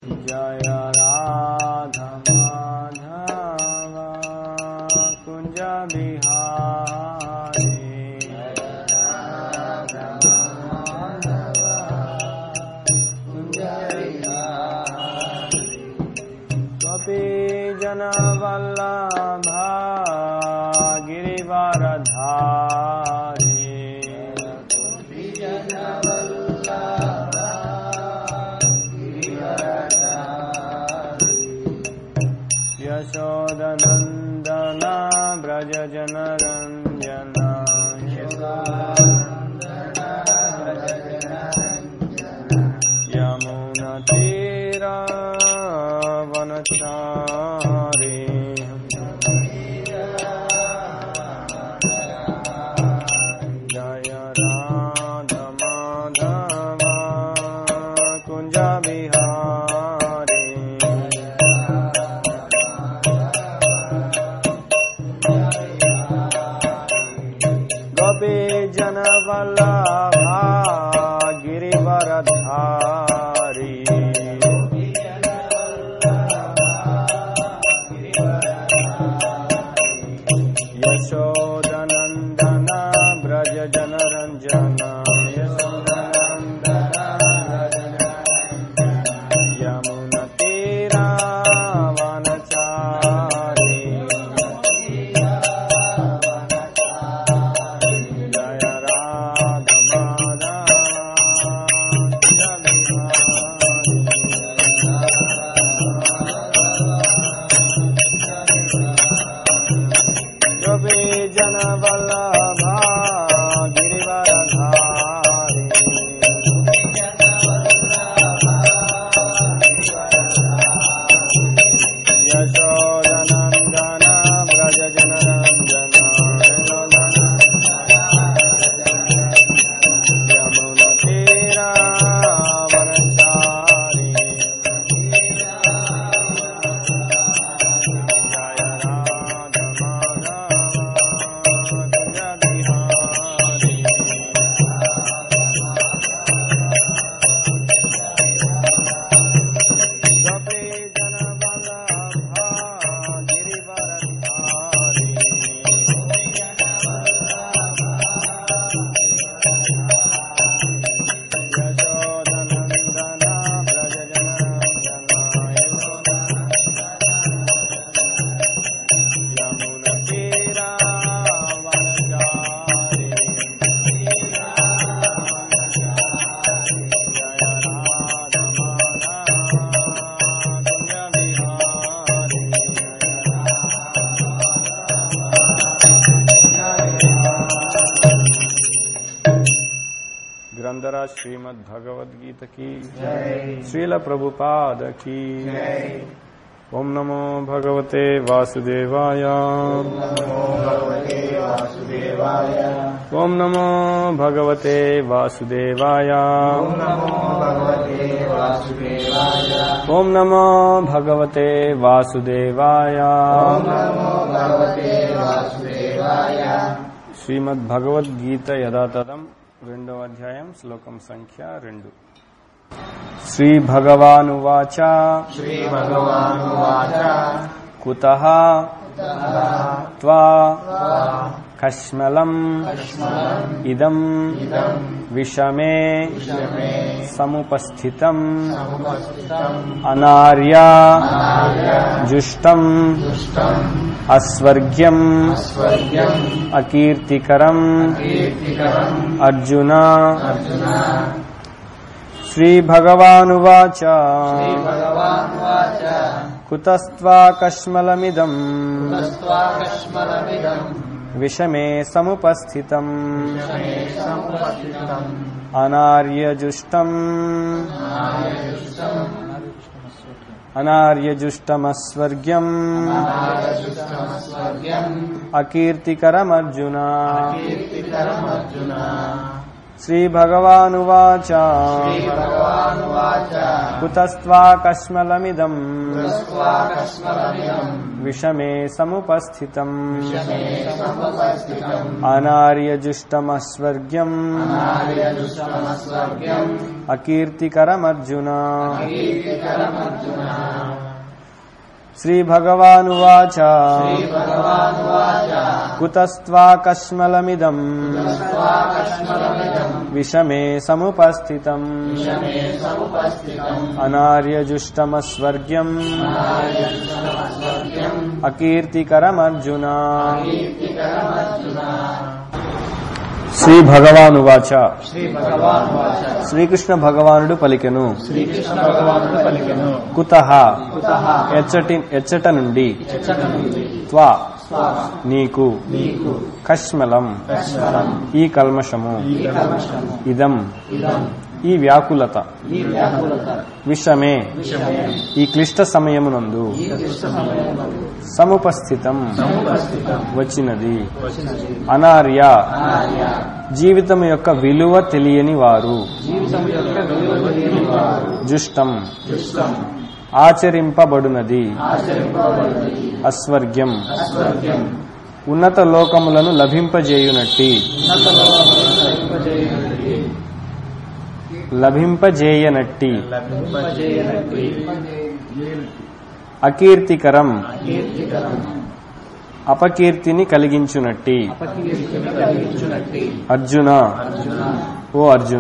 जय राधा माधव कुंज बिहारी गोपी जन वल्लभा गिरिवरधारी यशोदनंदन ब्रज जन रंजन यमुना तीरा वनचारी जय राधा माधव कुंज बिहारी गोपी जन वल्लभा गिरिवरधारी यशोदनंदन ब्रज जन रंजन यमुना तीरा वनचारी जय राधा माधव गोपी जन वल्लभा गिरिवरधारी यशोदनंदन ब्रज जन रंजन यमुना तीरा वनचारी जय राधा माधव कुंज बिहारी गोपी जन वल्लभा गिरिवरधारी यशोदनंदन ब्रज जन रंजन यमुना तीरा वनचारी जय राधा माधव कुंज बिहारी ग्रंथराज श्रीमद् भगवद गीता की श्रील प्रभुपाद की ओम नमो भगवते वासुदेवाय ओम नमो भगवते वासुदेवाय ओम नमो भगवते वासुदेवाय श्रीमद् भगवद गीता यथातथम 2వ అధ్యాయం శ్లోకం సంఖ్య 2 శ్రీ భగవానువాచ కుతః త్వా కష్మలం ఇదం విషమే సముపస్థితం అనార్య జుష్టం అస్వర్గ్యం అకీర్తికరం అర్జున శ్రీ భగవానువాచ కుతస్త్వా కష్మలమిదం విషమే సముపస్థితం అనార్యజుష్టమస్వర్గ్యం అకీర్తికరమర్జున శ్రీ భగవానువాచ కుతస్త్వా కష్మలమిదం విషమే సముపస్థితం అనార్యజుష్టమస్వర్గ్యం అకీర్తికరమర్జున. శ్రీభగవానువాచ కుతస్త్వాకస్మలమిదం విషమే సముపస్థితం అనార్యజుష్టమస్వర్గ్యం అకీర్తికరమర్జున. శ్రీభగవానువాచ శ్రీకృష్ణ భగవానుడు పలికెను. కుతః ఎచ్చట నుండి త్వా నీకు కష్మలం ఈ కల్మషము ఇదం ఈ వ్యాకులత విషమే ఈ క్లిష్ట సమయమునందు సముపస్థితం వచ్చినది. అనార్య జీవితం యొక్క విలువ తెలియని వారు జుష్టం ఆచరింపబడునది. అస్వర్గ్యం ఉన్నత లోకములను లభింపజేయునట్టి అకీర్తికరం అపకీర్తిని కలిగించునట్టి. అర్జున ఓ అర్జున.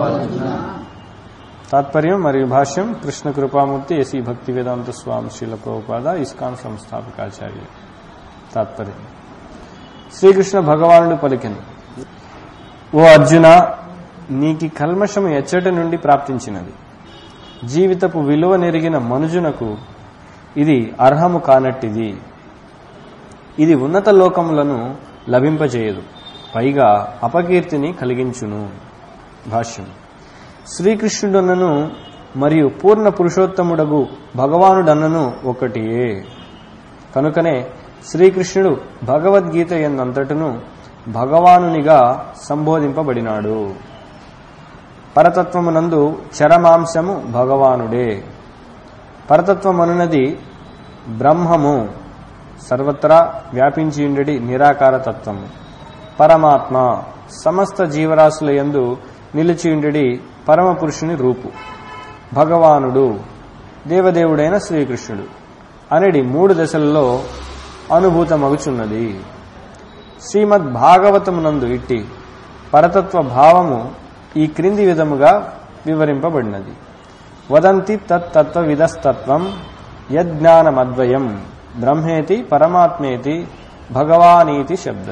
తాత్పర్యం మరియు భాష్యం కృష్ణ కృపామూర్తి AC Bhaktivedanta Swami Srila Prabhupada ISKCON సంస్థాపకాచార్య. తాత్పర్యం శ్రీకృష్ణ భగవానుడు పలికెను. ఓ అర్జున, నీకి కల్మషము ఎచ్చటి నుండి ప్రాప్తించినది. జీవితపు విలువ నెరిగిన మనుజునకు ఇది అర్హము కానట్టిది. ఇది ఉన్నత లోకములను లభింపజేయదు, పైగా అపకీర్తిని కలిగించును. భాష్యం శ్రీకృష్ణుడన్నను మరియు పూర్ణ పురుషోత్తముడగు భగవానుడన్నను ఒకటియే. కనుకనే శ్రీకృష్ణుడు భగవద్గీత యందంతటను భగవానునిగా సంబోధింపబడినాడు. పరతత్వమునందు చరమాంశము భగవానుడే. పరతత్వమనున్నది బ్రహ్మము, సర్వత్రా వ్యాపించియుండెడి నిరాకారతత్వము. పరమాత్మ సమస్త జీవరాశుల యందు నిలిచియుండెడి పరమపురుషుని రూపు. భగవానుడు దేవదేవుడైన శ్రీకృష్ణుడు అనేది 3 దశలలో అనుభూతమగుచున్నది. శ్రీమద్ భాగవతమునందు ఇట్టి పరతత్వ భావము ఈ క్రింది విధముగా వివరింపబడినది. వదంతి తత్తత్వవిదస్తత్వం యజ్ఞానమద్వయం బ్రహ్మేతి పరమాత్మేతి భగవానీతి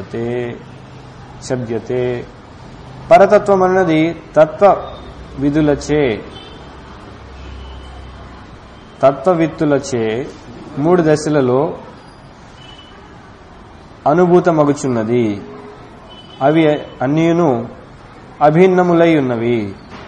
శబ్దతే. పరతత్వమన్నది తత్వవిత్తులచే 3 దశలలో అనుభూతమగుచున్నది. అవి అన్నీను అభిన్నములై ఉన్నవి.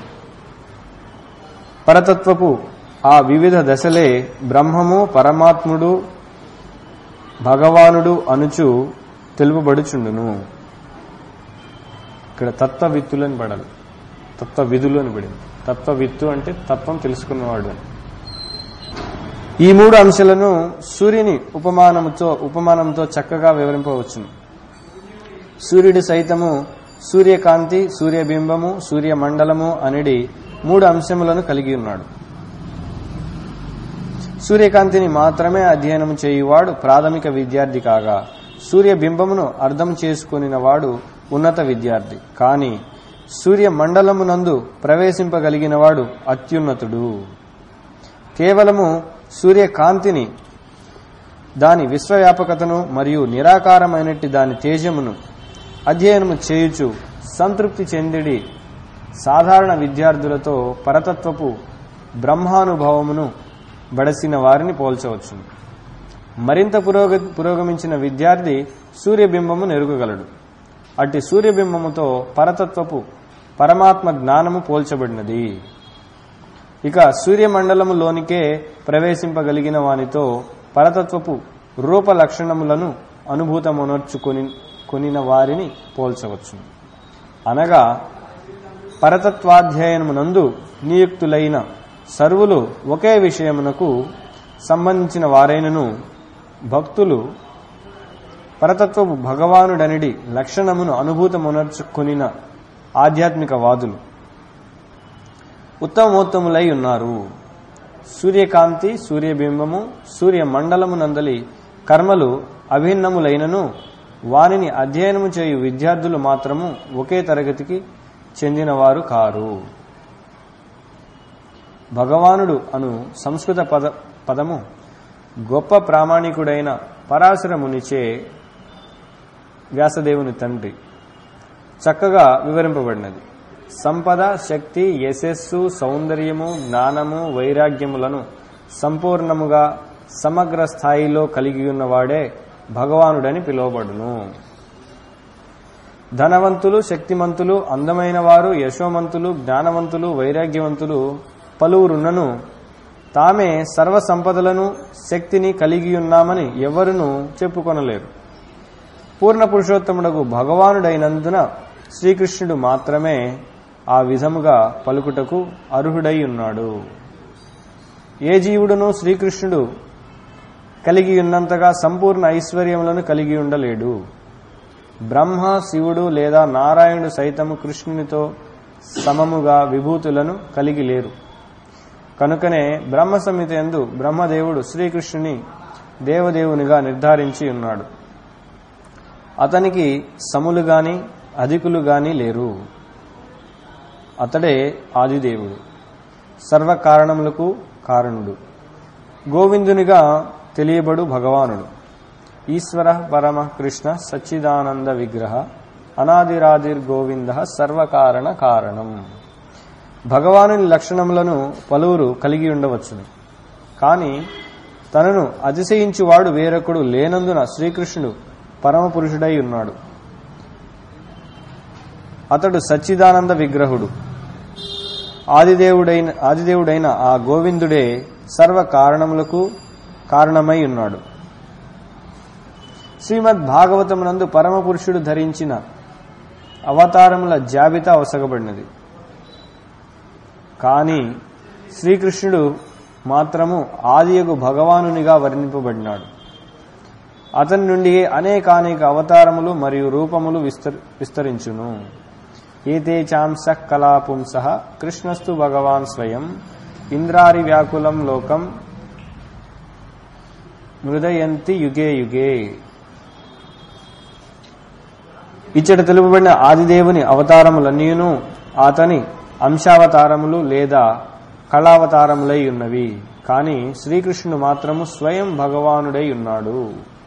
పరతత్వపు ఆ వివిధ దశలే బ్రహ్మము, పరమాత్ముడు, భగవానుడు అనుచు తెలుపబడుచుండును. ఇక్కడ తత్వవిత్తులని పడాలి, తత్వవిధులు అని పడింది. తత్వవిత్తు అంటే తత్వం తెలుసుకున్నవాడు అని. ఈ 3 అంశాలను సూర్యుని ఉపమానంతో చక్కగా వివరింపవచ్చును. సూర్యుడు సైతము సూర్యకాంతి, సూర్యబింబము, సూర్యమండలము అనేది 3 అంశములను కలిగి ఉన్నాడు. సూర్యకాంతిని మాత్రమే అధ్యయనం చేయువాడు ప్రాథమిక విద్యార్థి కాగా, సూర్యబింబమును అర్థం చేసుకునినవాడు ఉన్నత విద్యార్థి. కాని సూర్యమండలమునందు ప్రవేశింపగలిగినవాడు అత్యున్నతుడు. కేవలము సూర్యకాంతిని, దాని విశ్వవ్యాపకతను మరియు నిరాకారమైనట్టి దాని తేజమును అధ్యయనము చేయుచు సంతృప్తి చెందిడి సాధారణ విద్యార్థులతో పరతత్వపు బ్రహ్మానుభవమును బడసిన వారిని పోల్చవచ్చు. మరింత పురోగమించిన విద్యార్థి సూర్యబింబము నెరుగగలడు. అట్టి సూర్యబింబముతో పరతత్వపు పరమాత్మ జ్ఞానము పోల్చబడినది. ఇక సూర్యమండలములోనికే ప్రవేశింపగలిగిన వానితో పరతత్వపు రూప లక్షణములను అనుభూతమునర్చుకొనిన వారిని పోల్చవచ్చు. అనగా పరతత్వాధ్యయనమునందు నియుక్తులైన సర్వులు ఒకే విషయమునకు సంబంధించిన వారైనను భక్తులు పరతత్వపు భగవానుడనిడి లక్షణమును అనుభూతమునర్చుకొనిన ఆధ్యాత్మిక వాదులు. ఉత్తమోత్తములై ఉన్నారు. సూర్యకాంతి, సూర్యబింబము, సూర్యమండలము నందలి కర్మలు అభిన్నములైనను వానిని అధ్యయనము చేయు విద్యార్థులు మాత్రము ఒకే తరగతికి చెందినవారు కారు. భగవానుడు అను సంస్కృత పదము గొప్ప ప్రామాణికుడైన పరాశర మునిచే వ్యాసదేవుని తండ్రి చక్కగా వివరింపబడినది. సంపద, శక్తి, యశస్సు, సౌందర్యము, జ్ఞానము, వైరాగ్యములను సంపూర్ణముగా సమగ్ర స్థాయిలో కలిగి ఉన్నవాడే భగవానుడని పిలువబడును. ధనవంతులు, శక్తిమంతులు, అందమైన వారు, యశోమంతులు, జ్ఞానవంతులు, వైరాగ్యవంతులు పలువురున్నను తామే సర్వ సంపదలను, శక్తిని కలిగి ఉన్నామని ఎవరునూ చెప్పుకొనలేరు. పూర్ణ పురుషోత్తముడకు భగవానుడైనందున శ్రీకృష్ణుడు మాత్రమే ఆ విధముగా పలుకుటకు అర్హుడై ఉన్నాడు. ఏ జీవుడునూ శ్రీకృష్ణుడు కలిగి ఉన్నంతగా సంపూర్ణ ఐశ్వర్యములను కలిగి ఉండలేడు. బ్రహ్మ, శివుడు లేదా నారాయణుడు సైతము కృష్ణునితో సమముగా విభూతులను కలిగి లేరు. కనుకనే బ్రహ్మ సంహిత యందు బ్రహ్మదేవుడు శ్రీకృష్ణుని దేవదేవునిగా నిర్ధారించి ఉన్నాడు. అతనికి సములు గాని అధికులు గాని లేరు. అతడే ఆదిదేవుడు, సర్వకారణములకు కారణుడు, గోవిందునిగా తెలియబడు భగవానుడు. ఈశ్వర పరమ కృష్ణ సచ్చిదానంద విగ్రహ అనాదిరాదిర్గోవింద సర్వకారణ కారణం. భగవానుని లక్షణములను పలువురు కలిగి ఉండవచ్చును. కాని తనను అతిశయించువాడు వేరొకడు లేనందున శ్రీకృష్ణుడు పరమపురుషుడై ఉన్నాడు. అతడు సచ్చిదానంద విగ్రహుడు. ఆదిదేవుడైన ఆ గోవిందుడే సర్వ కారణములకు కారణమై ఉన్నాడు. శ్రీమద్ భాగవతమునందు పరమపురుషుడు ధరించిన అవతారముల జాబితా వసగబడినది. కాని శ్రీకృష్ణుడు మాత్రము ఆదియగు భగవానునిగా వర్ణింపబడినాడు. అతని నుండి అనేకానేక అవతారములు మరియు రూపములు విస్తరించును. ఏతే చాంసః కళాపుంసః కృష్ణస్తు భగవాన్ స్వయం ఇంద్రారి వ్యాకులం లోకం మృదయంతి యుగే యుగే. ఇచ్చట తెలుపబడిన ఆదిదేవుని అవతారములన్నీను అతని అంశావతారములు లేదా కళావతారములై ఉన్నవి. కాని శ్రీకృష్ణుడు మాత్రము స్వయం భగవానుడై ఉన్నాడు.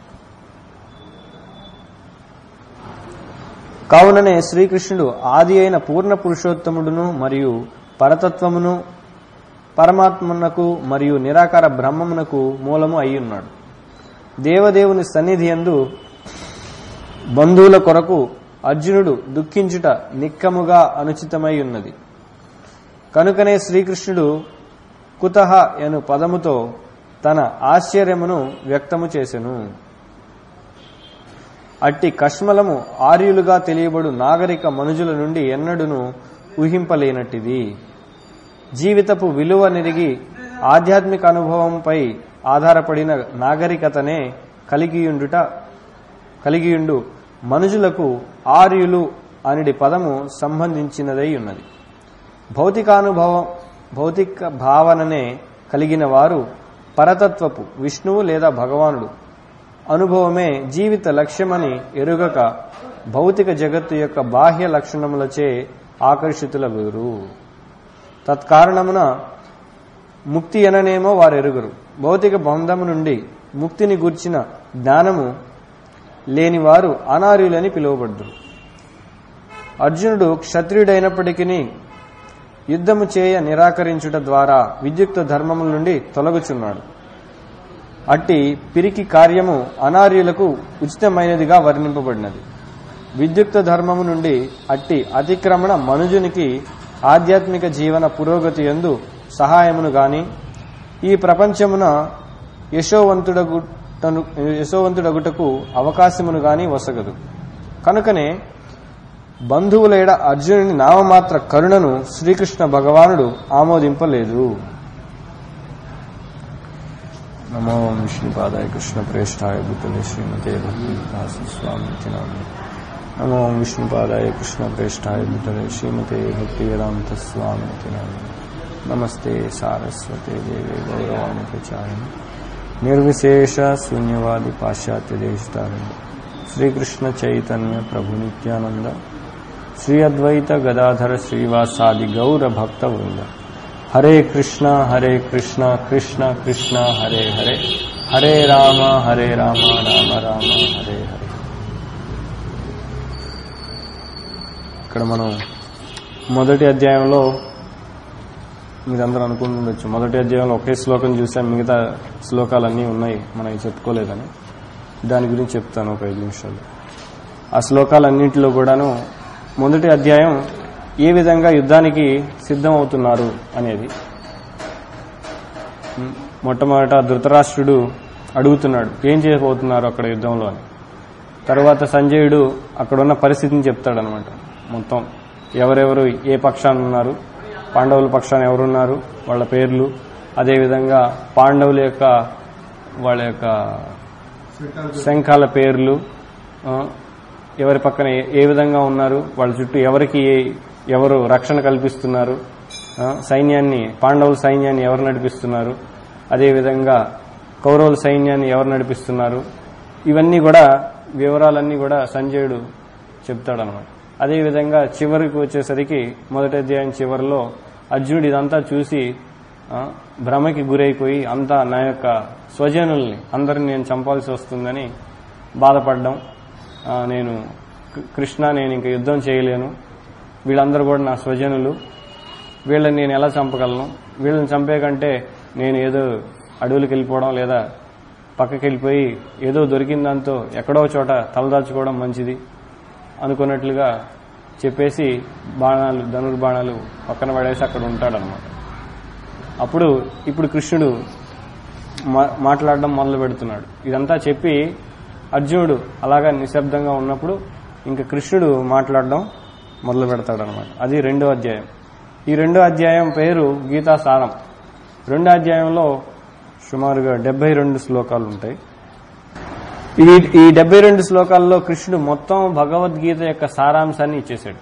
కావుననే శ్రీకృష్ణుడు ఆది అయిన పూర్ణ పురుషోత్తముడును మరియు పరతత్వమును, పరమాత్మనకు మరియు నిరాకార బ్రహ్మమునకు మూలము అయ్యున్నాడు. దేవదేవుని సన్నిధి యందు బంధువుల కొరకు అర్జునుడు దుఃఖించుట నిక్కముగా అనుచితమై ఉన్నది. కనుకనే శ్రీకృష్ణుడు కుతః అను పదముతో తన ఆశ్చర్యమును వ్యక్తము చేసెను. అట్టి కష్మలము ఆర్యులుగా తెలియబడు నాగరిక మనుజుల నుండి ఎన్నడూను ఊహింపలేనట్టిది. జీవితపు విలువ నెరిగి ఆధ్యాత్మిక అనుభవంపై ఆధారపడిన నాగరికతనే కలిగియుండు మనుజులకు ఆర్యులు అనిడి పదము సంబంధించినదై ఉన్నది. భౌతిక భావననే కలిగిన వారు పరతత్వపు విష్ణువు లేదా భగవానుడు అనుభవమే జీవిత లక్ష్యమని ఎరుగక భౌతిక జగత్తు యొక్క బాహ్య లక్షణములచే ఆకర్షితులగురు. తత్కారణమున ముక్తి అననేమో వారు ఎరుగరు. భౌతిక బంధము నుండి ముక్తిని గూర్చిన జ్ఞానము లేనివారు అనార్యులని పిలువబడ్డరు. అర్జునుడు క్షత్రియుడైనప్పటికీ యుద్ధము చేయ నిరాకరించుట ద్వారా విద్యుక్త ధర్మముల నుండి తొలగుచున్నాడు. అట్టి పిరికి కార్యము అనార్యులకు ఉచితమైనదిగా వర్ణింపబడినది. విద్యుక్త ధర్మము నుండి అట్టి అతిక్రమణ మనుజునికి ఆధ్యాత్మిక జీవన పురోగతి యందు సహాయమును గాని ఈ ప్రపంచమున యశోవంతుడగుటకు అవకాశమును గాని వసగదు. కనుకనే బంధువులేడ అర్జునుని నామమాత్ర కరుణను శ్రీకృష్ణ భగవానుడు ఆమోదింపలేదు. నమో విష్ణుపాదాయ కృష్ణ ప్రేష్ఠాయ భూతలే శ్రీమతే భక్తి వికాస స్వామితి నామే. నమో విష్ణుపాదాయ కృష్ణ ప్రేష్ఠాయ భూతలే శ్రీమతే భక్తి వేదాంత స్వామితి నామే. నమస్తే సారస్వతే దేవే గౌరవాణి ప్రచారిణి నిర్విశేష శూన్యవాది పాశ్చాత్య దేశతారిణి శ్రీకృష్ణ చైతన్య ప్రభు నిత్యానంద శ్రీ అద్వైత గదాధర శ్రీవాసాది గౌర భక్త వృంద. హరే కృష్ణ కృష్ణ కృష్ణ హరే హరే, హరే రామ రామ రామ హరే హరే. ఇక్కడ మనం మొదటి అధ్యాయంలో మీరందరూ అనుకుంటుండొచ్చు, మొదటి అధ్యాయంలో ఒకే శ్లోకం చూసాం, మిగతా శ్లోకాలన్నీ ఉన్నాయి మనం చెప్పుకోలేదని. దాని గురించి చెప్తాను ఒక 5 నిమిషాలు. ఆ శ్లోకాలన్నింటిలో కూడాను మొదటి అధ్యాయం ఏ విధంగా యుద్ధానికి సిద్ధం అవుతున్నారు అనేది. మొట్టమొదట ధృతరాష్ట్రుడు అడుగుతున్నాడు ఏం చేయబోతున్నారు అక్కడ యుద్ధంలో అని. తర్వాత సంజయుడు అక్కడున్న పరిస్థితిని చెప్తాడనమాట. మొత్తం ఎవరెవరు ఏ పక్షాన ఉన్నారు, పాండవుల పక్షాన ఎవరున్నారు, వాళ్ళ పేర్లు, అదేవిధంగా పాండవుల యొక్క వాళ్ళ యొక్క శంఖాల పేర్లు, ఎవరి పక్కన ఏ విధంగా ఉన్నారు, వాళ్ళ చుట్టూ ఎవరు రక్షణ కల్పిస్తున్నారు, సైన్యాన్ని పాండవుల సైన్యాన్ని ఎవరు నడిపిస్తున్నారు, అదేవిధంగా కౌరవుల సైన్యాన్ని ఎవరు నడిపిస్తున్నారు, ఇవన్నీ కూడా వివరాలన్నీ కూడా సంజయుడు చెప్తాడనమాట. అదేవిధంగా చివరికి వచ్చేసరికి మొదటి అధ్యాయం చివరిలో అర్జునుడు ఇదంతా చూసి భ్రమకి గురైపోయి అంతా నా యొక్క స్వజనుల్ని అందరిని నేను చంపాల్సి వస్తుందని బాధపడడం, నేను ఇంక యుద్ధం చేయలేను, వీళ్ళందరూ కూడా నా స్వజనులు, వీళ్ళని నేను ఎలా చంపగలను, వీళ్ళని చంపే కంటే నేను ఏదో అడవులకు వెళ్ళిపోవడం లేదా పక్కకి వెళ్ళిపోయి ఏదో దొరికిన దాంతో ఎక్కడో చోట తలదాచుకోవడం మంచిది అనుకున్నట్లుగా చెప్పేసి ధనుర్బాణాలు పక్కన పడేసి అక్కడ ఉంటాడనమాట. ఇప్పుడు కృష్ణుడు మాట్లాడడం మొదలు పెడుతున్నాడు. ఇదంతా చెప్పి అర్జునుడు అలాగా నిశ్శబ్దంగా ఉన్నప్పుడు ఇంకా కృష్ణుడు మాట్లాడడం మొదలు పెడతాడనమాట. అది 2వ అధ్యాయం. ఈ 2వ అధ్యాయం పేరు గీతాసారం. 2వ అధ్యాయంలో సుమారుగా 72 శ్లోకాలు ఉంటాయి. ఈ 72 శ్లోకాల్లో కృష్ణుడు మొత్తం భగవద్గీత యొక్క సారాంశాన్ని ఇచ్చేశాడు.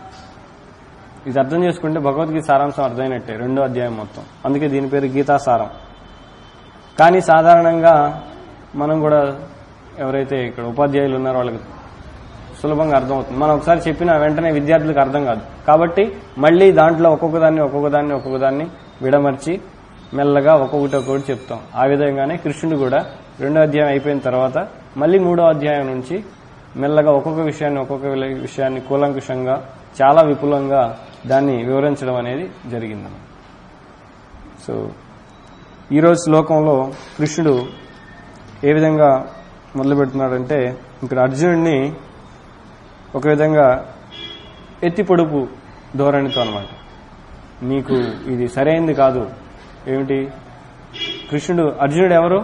ఇది అర్థం చేసుకుంటే భగవద్గీత సారాంశం అర్థమైనట్టే 2వ అధ్యాయం మొత్తం. అందుకే దీని పేరు గీతాసారం. కానీ సాధారణంగా మనం కూడా ఎవరైతే ఇక్కడ ఉపాధ్యాయులు ఉన్నారో వాళ్ళకి సులభంగా అర్థమవుతుంది. మనం ఒకసారి చెప్పిన వెంటనే విద్యార్థులకు అర్థం కాదు. కాబట్టి మళ్ళీ దాంట్లో ఒక్కొక్కదాన్ని విడమర్చి మెల్లగా ఒక్కొక్కటి చెప్తాం. ఆ విధంగానే కృష్ణుడు కూడా 2వ అధ్యాయం అయిపోయిన తర్వాత మళ్ళీ 3వ అధ్యాయం నుంచి మెల్లగా ఒక్కొక్క విషయాన్ని కూలంకుషంగా చాలా విపులంగా దాన్ని వివరించడం అనేది జరిగింది. సో ఈరోజు శ్లోకంలో కృష్ణుడు ఏ విధంగా మొదలు పెడుతున్నాడంటే ఇక్కడ అర్జునుడిని ఒక విధంగా ఎత్తి పొడుపు ధోరణితో అనమాట. నీకు ఇది సరైంది కాదు. ఏమిటి? అర్జునుడు ఎవరు?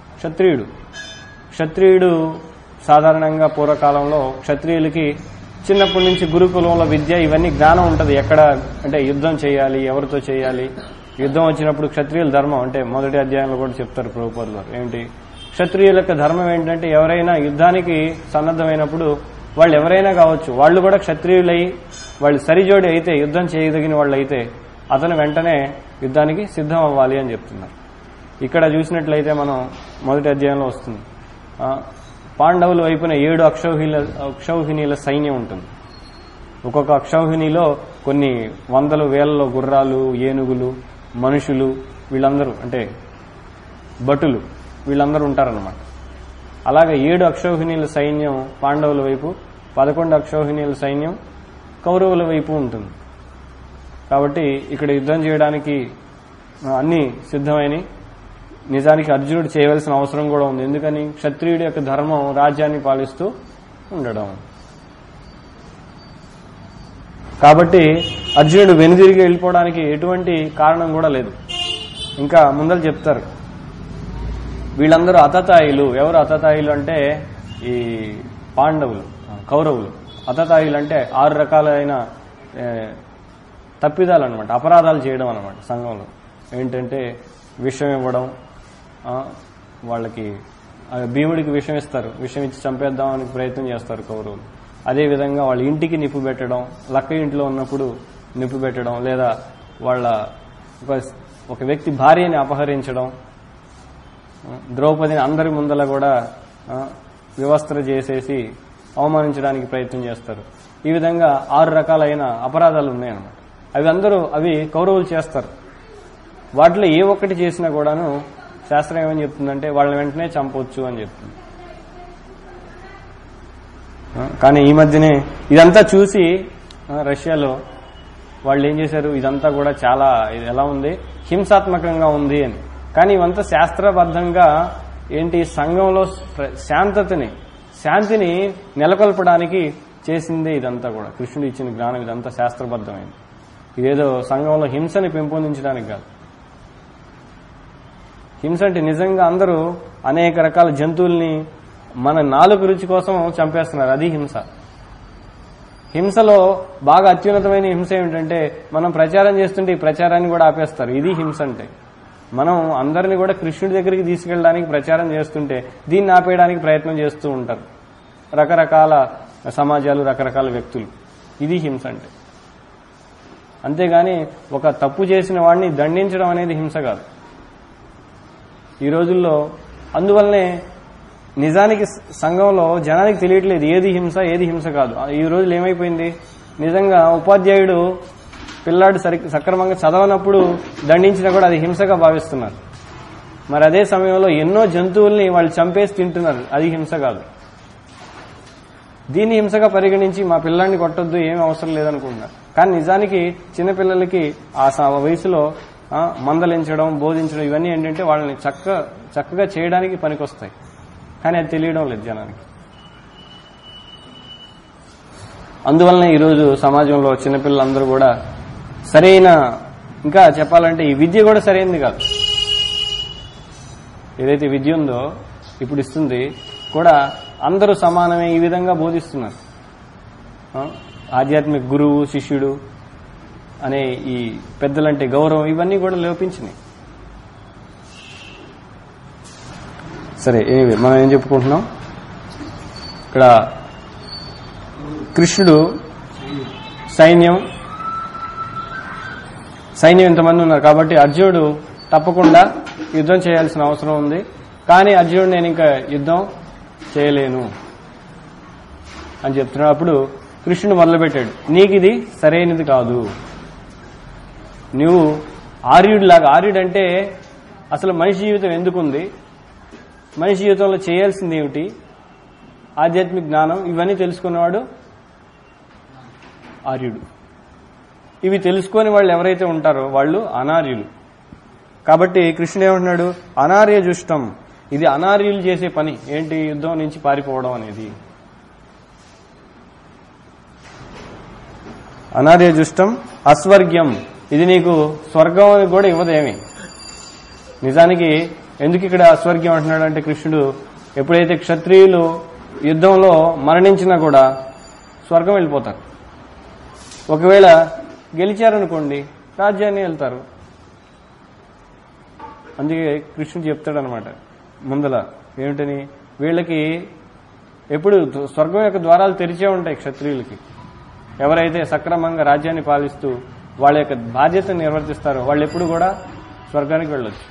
క్షత్రియుడు. సాధారణంగా పూర్వకాలంలో క్షత్రియులకి చిన్నప్పటి నుంచి గురుకులంలో విద్య ఇవన్నీ జ్ఞానం ఉంటుంది. ఎక్కడ అంటే యుద్ధం చేయాలి, ఎవరితో చేయాలి, యుద్ధం వచ్చినప్పుడు క్షత్రియుల ధర్మం అంటే మొదటి అధ్యాయంలో కూడా చెప్తారు ప్రభుపాదులు గారు. ఏంటి క్షత్రియుల యొక్క ధర్మం ఏంటంటే ఎవరైనా యుద్ధానికి సన్నద్ధమైనప్పుడు వాళ్ళు ఎవరైనా కావచ్చు, వాళ్ళు కూడా క్షత్రియులై వాళ్ళు సరిజోడి అయితే, యుద్ధం చేయదగిన వాళ్ళు అయితే అతను వెంటనే యుద్ధానికి సిద్ధం అవ్వాలి అని చెప్తున్నారు. ఇక్కడ చూసినట్లయితే మనం మొదటి అధ్యాయంలో వస్తుంది, పాండవుల వైపున 7 అక్షౌహిణీల సైన్యం ఉంటుంది. ఒక్కొక్క అక్షౌహిణిలో కొన్ని వందలు వేలలో గుర్రాలు, ఏనుగులు, మనుషులు, వీళ్ళందరూ అంటే భటులు వీళ్ళందరూ ఉంటారన్నమాట. అలాగే 7 అక్షౌహిణీల సైన్యం పాండవుల వైపు, 11 అక్షౌహిణీల సైన్యం కౌరవుల వైపు ఉంటుంది. కాబట్టి ఇక్కడ యుద్ధం చేయడానికి అన్ని సిద్ధమైన. నిజానికి అర్జునుడు చేయవలసిన అవసరం కూడా ఉంది. ఎందుకని? క్షత్రియుడి యొక్క ధర్మం రాజ్యాన్ని పాలిస్తూ ఉండడం. కాబట్టి అర్జునుడు వెనుదిరిగి వెళ్ళిపోవడానికి ఎటువంటి కారణం కూడా లేదు. ఇంకా ముందర చెప్తారు వీళ్ళందరూ అతతాయిలు. ఎవరు అతతాయిలు అంటే ఈ పాండవులు, కౌరవులు. అతతాయిలు అంటే 6 రకాలైన తప్పిదాలు అనమాట, అపరాధాలు చేయడం అనమాట సంఘంలో. ఏంటంటే విషం ఇవ్వడం, వాళ్ళకి భీముడికి విషం ఇస్తారు, విషం ఇచ్చి చంపేద్దామని ప్రయత్నం చేస్తారు కౌరవులు. అదేవిధంగా వాళ్ళ ఇంటికి నిప్పు పెట్టడం, లక్క ఇంట్లో ఉన్నప్పుడు నిప్పు పెట్టడం, లేదా వాళ్ళ ఒక వ్యక్తి భార్యని అపహరించడం, ద్రౌపదిని అందరి ముందల కూడా వివస్త్ర చేసేసి అవమానించడానికి ప్రయత్నం చేస్తారు. ఈ విధంగా 6 రకాలైన అపరాధాలు ఉన్నాయన్నమాట. అవి కౌరవులు చేస్తారు. వాటిలో ఏ ఒక్కటి చేసినా కూడాను శాస్త్రం ఏమని చెప్తుందంటే వాళ్ళని వెంటనే చంపొచ్చు అని చెప్తుంది. కానీ ఈ మధ్యనే ఇదంతా చూసి రష్యాలో వాళ్ళు ఏం చేశారు, ఇదంతా కూడా చాలా ఎలా ఉంది, హింసాత్మకంగా ఉంది అని. కానీ ఇవంతా శాస్త్రబద్ధంగా ఏంటి, సంఘంలో శాంతిని నెలకొల్పడానికి చేసిందే ఇదంతా కూడా. కృష్ణుడు ఇచ్చిన జ్ఞానం ఇదంతా శాస్త్రబద్ధమైంది. ఇదేదో సంఘంలో హింసని పెంపొందించడానికి కాదు. హింస అంటే నిజంగా అందరూ అనేక రకాల జంతువుల్ని మన నాలుగు రుచి కోసం చంపేస్తున్నారు, అది హింస. హింసలో బాగా అత్యున్నతమైన హింస ఏమిటంటే మనం ప్రచారం చేస్తుంటే ఈ ప్రచారాన్ని కూడా ఆపేస్తారు, ఇది హింస అంటే. మనం అందరినీ కూడా కృష్ణుడి దగ్గరికి తీసుకెళ్ళడానికి ప్రచారం చేస్తుంటే దీన్ని ఆపేయడానికి ప్రయత్నం చేస్తూ ఉంటారు రకరకాల సమాజాలు, రకరకాల వ్యక్తులు. ఇది హింస అంటే. అంతేగాని ఒక తప్పు చేసిన వాడిని దండించడం అనేది హింస కాదు ఈ రోజుల్లో. అందువల్లనే నిజానికి సంఘంలో జనానికి తెలియట్లేదు ఏది హింస ఏది హింస కాదు. ఈ రోజులు ఏమైపోయింది, నిజంగా ఉపాధ్యాయుడు పిల్లాడు సక్రమంగా చదవనప్పుడు దండించినా కూడా అది హింసగా భావిస్తున్నారు. మరి అదే సమయంలో ఎన్నో జంతువుల్ని వాళ్ళు చంపేసి తింటున్నారు, అది హింస కాదు. దీన్ని హింసగా పరిగణించి మా పిల్లాడిని కొట్టొద్దు, ఏమీ అవసరం లేదనుకుంటున్నారు. కానీ నిజానికి చిన్నపిల్లలకి ఆ వయసులో మందలించడం, బోధించడం ఇవన్నీ ఏంటంటే వాళ్ళని చక్కగా చేయడానికి పనికొస్తాయి. కానీ అది తెలియడం లేదు జనానికి. అందువలన ఈరోజు సమాజంలో చిన్నపిల్లలందరూ కూడా సరైన, ఇంకా చెప్పాలంటే ఈ విద్య కూడా సరైనది కాదు. ఏదైతే విద్య ఉందో ఇప్పుడు ఇస్తుంది కూడా అందరూ సమానమే ఈ విధంగా బోధిస్తున్నారు. ఆధ్యాత్మిక గురువు శిష్యుడు అనే ఈ పెద్దలంటే గౌరవం ఇవన్నీ కూడా లోపించినాయి. సరే, మనం ఏం చెప్పుకుంటున్నాం ఇక్కడ, కృష్ణుడు సైన్యం ఇంతమంది ఉన్నారు కాబట్టి అర్జునుడు తప్పకుండా యుద్ధం చేయాల్సిన అవసరం ఉంది. కానీ అర్జునుడు నేను ఇంకా యుద్ధం చేయలేను అని చెప్తున్నాడు. అప్పుడు కృష్ణుడు మొదలుపెట్టాడు, నీకు ఇది సరైనది కాదు, నువ్వు ఆర్యుడిలాగా. ఆర్యుడు అంటే అసలు మనిషి జీవితం ఎందుకుంది, మనిషి జీవితంలో చేయాల్సింది ఏమిటి, ఆధ్యాత్మిక జ్ఞానం ఇవన్నీ తెలుసుకున్నవాడు ఆర్యుడు. ఇవి తెలుసుకొని వాళ్ళు ఎవరైతే ఉంటారో వాళ్ళు అనార్యులు. కాబట్టి కృష్ణుడు ఏమంటున్నాడు, అనార్య జుష్టం, ఇది అనార్యులు చేసే పని. ఏంటి, యుద్ధం నుంచి పారిపోవడం అనేది. అనార్య జుష్టం అస్వర్గ్యం, ఇది నీకు స్వర్గం అని కూడా ఇవ్వదేమి. నిజానికి ఎందుకు ఇక్కడ అస్వర్గ్యం అంటున్నాడు అంటే, కృష్ణుడు ఎప్పుడైతే క్షత్రియులు యుద్ధంలో మరణించినా కూడా స్వర్గం వెళ్ళిపోతారు. ఒకవేళ గెలిచారనుకోండి రాజ్యాన్ని వెళ్తారు. అందుకే కృష్ణుడు చెప్తాడనమాట ముందల ఏమిటని, వీళ్ళకి ఎప్పుడు స్వర్గం యొక్క ద్వారాలు తెరిచే ఉంటాయి క్షత్రియులకి. ఎవరైతే సక్రమంగా రాజ్యాన్ని పాలిస్తూ వాళ్ళ యొక్క బాధ్యతను నిర్వర్తిస్తారో వాళ్ళు ఎప్పుడు కూడా స్వర్గానికి వెళ్ళొచ్చు.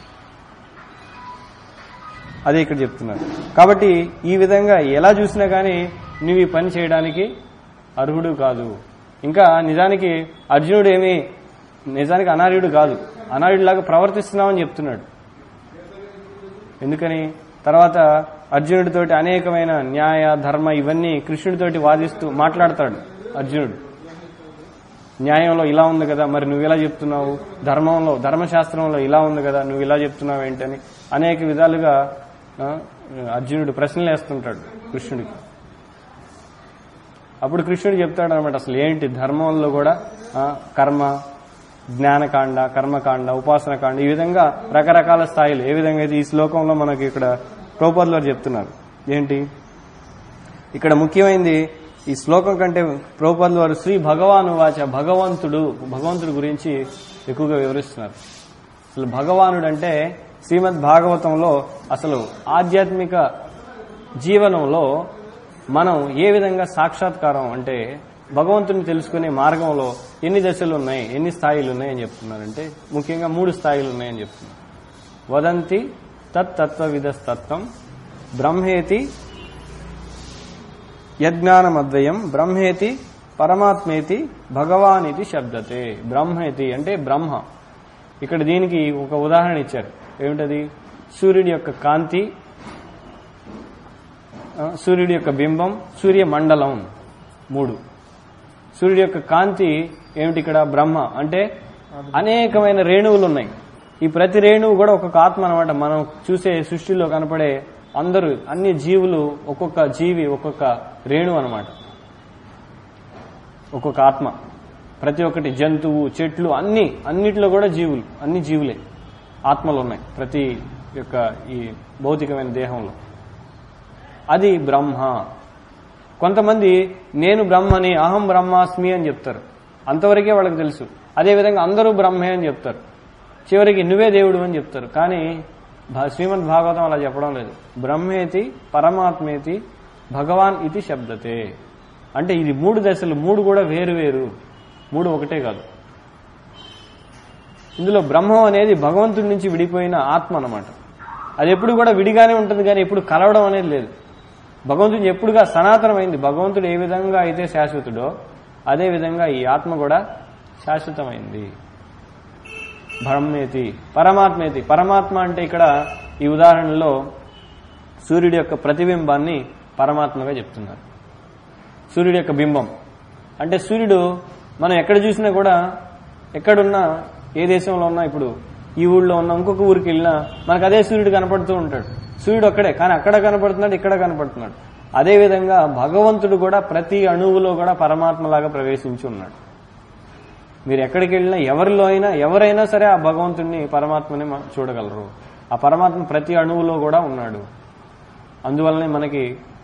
అదే ఇక్కడ చెప్తున్నారు. కాబట్టి ఈ విధంగా ఎలా చూసినా కానీ నువ్వు ఈ పని చేయడానికి అర్హుడు కాదు. ఇంకా నిజానికి అర్జునుడు నిజానికి అనార్యుడు కాదు, అనార్యుడిలాగా ప్రవర్తిస్తున్నామని చెప్తున్నాడు. ఎందుకని, తర్వాత అర్జునుడితోటి అనేకమైన న్యాయ ధర్మ ఇవన్నీ కృష్ణుడితోటి వాదిస్తూ మాట్లాడతాడు అర్జునుడు. న్యాయంలో ఇలా ఉంది కదా, మరి నువ్వు ఇలా చెప్తున్నావు, ధర్మశాస్త్రంలో ఇలా ఉంది కదా, నువ్వు ఇలా చెప్తున్నావు ఏంటని అనేక విధాలుగా అర్జునుడు ప్రశ్నలు వేస్తుంటాడు కృష్ణుడికి. అప్పుడు కృష్ణుడు చెప్తాడు అనమాట, అసలు ఏంటి ధర్మంలో కూడా కర్మ, జ్ఞానకాండ, కర్మకాండ, ఉపాసనకాండ, ఈ విధంగా రకరకాల స్థాయిలు. ఏ విధంగా అయితే ఈ శ్లోకంలో మనకి ఇక్కడ ప్రభుపాదులు చెప్తున్నారు. ఏంటి ఇక్కడ ముఖ్యమైనది, ఈ శ్లోకం కంటే ప్రభుపాదులు వారు శ్రీ భగవాను వాచ, భగవంతుడు గురించి ఎక్కువగా వివరిస్తున్నారు. అసలు భగవానుడు అంటే శ్రీమద్ భాగవతంలో అసలు ఆధ్యాత్మిక జీవనంలో మనం ఏ విధంగా సాక్షాత్కారం అంటే భగవంతుని తెలుసుకునే మార్గంలో ఎన్ని దశలు ఉన్నాయి, ఎన్ని స్థాయిలు ఉన్నాయని చెప్తున్నారంటే ముఖ్యంగా 3 స్థాయిలు ఉన్నాయని చెప్తున్నారు. వదంతి తత్తత్వవిదస్తత్వం బ్రహ్మేతి యజ్ఞానమద్వయం బ్రహ్మేతి పరమాత్మేతి భగవానితి శబ్దతే. బ్రహ్మేతి అంటే బ్రహ్మ. ఇక్కడ దీనికి ఒక ఉదాహరణ ఇచ్చారు. ఏమిటది? సూర్యుడి యొక్క కాంతి, సూర్యుడి యొక్క బింబం, సూర్య మండలం 3. సూర్యుడి యొక్క కాంతి ఏమిటి? ఇక్కడ బ్రహ్మ. అంటే అనేకమైన రేణువులు ఉన్నాయి. ఈ ప్రతి రేణువు కూడా ఒక్కొక్క ఆత్మ అనమాట. మనం చూసే సృష్టిలో కనపడే అందరూ అన్ని జీవులు ఒక్కొక్క జీవి ఒక్కొక్క రేణువు అనమాట, ఒక్కొక్క ఆత్మ. ప్రతి ఒక్కటి జంతువు, చెట్లు అన్నిటిలో కూడా జీవులు, అన్ని జీవులే, ఆత్మలు ఉన్నాయి ప్రతి యొక్క ఈ భౌతికమైన దేహంలో. అది బ్రహ్మ. కొంతమంది నేను బ్రహ్మని, అహం బ్రహ్మాస్మి అని చెప్తారు. అంతవరకే వాళ్ళకి తెలుసు. అదేవిధంగా అందరూ బ్రహ్మే అని చెప్తారు. చివరికి నువ్వే దేవుడు అని చెప్తారు. కానీ శ్రీమద్ భాగవతం అలా చెప్పడం లేదు. బ్రహ్మేతి పరమాత్మేతి భగవాన్ ఇది శబ్దతే. అంటే ఇది 3 దశలు, 3 కూడా వేరు వేరు, 3 ఒకటే కాదు. ఇందులో బ్రహ్మం అనేది భగవంతుడి నుంచి విడిపోయిన ఆత్మ అన్నమాట. అది ఎప్పుడు కూడా విడిగానే ఉంటుంది, కానీ ఎప్పుడు కలవడం అనేది లేదు. భగవంతుడు ఎప్పుడుగా సనాతనమైంది. భగవంతుడు ఏ విధంగా అయితే శాశ్వతుడో అదే విధంగా ఈ ఆత్మ కూడా శాశ్వతమైంది. బ్రహ్మేతి పరమాత్మేతి. పరమాత్మ అంటే ఇక్కడ ఈ ఉదాహరణలో సూర్యుడి యొక్క ప్రతిబింబాన్ని పరమాత్మగా చెప్తున్నారు. సూర్యుడి యొక్క బింబం అంటే సూర్యుడు మనం ఎక్కడ చూసినా కూడా, ఎక్కడున్నా, ఏ దేశంలో ఉన్నా, ఇప్పుడు ఈ ఊళ్ళో ఉన్న ఇంకొక ఊరికి వెళ్ళినా మనకు అదే సూర్యుడు కనపడుతూ ఉంటాడు. సూర్యుడు అక్కడే, కానీ అక్కడ కనపడుతున్నాడు, ఇక్కడ కనపడుతున్నాడు. అదేవిధంగా భగవంతుడు కూడా ప్రతి అణువులో కూడా పరమాత్మలాగా ప్రవేశించి ఉన్నాడు. మీరు ఎక్కడికి వెళ్ళినా, ఎవరిలో అయినా, ఎవరైనా సరే ఆ భగవంతుడిని, పరమాత్మని చూడగలరు. ఆ పరమాత్మ ప్రతి అణువులో కూడా ఉన్నాడు. అందువల్లనే మనకి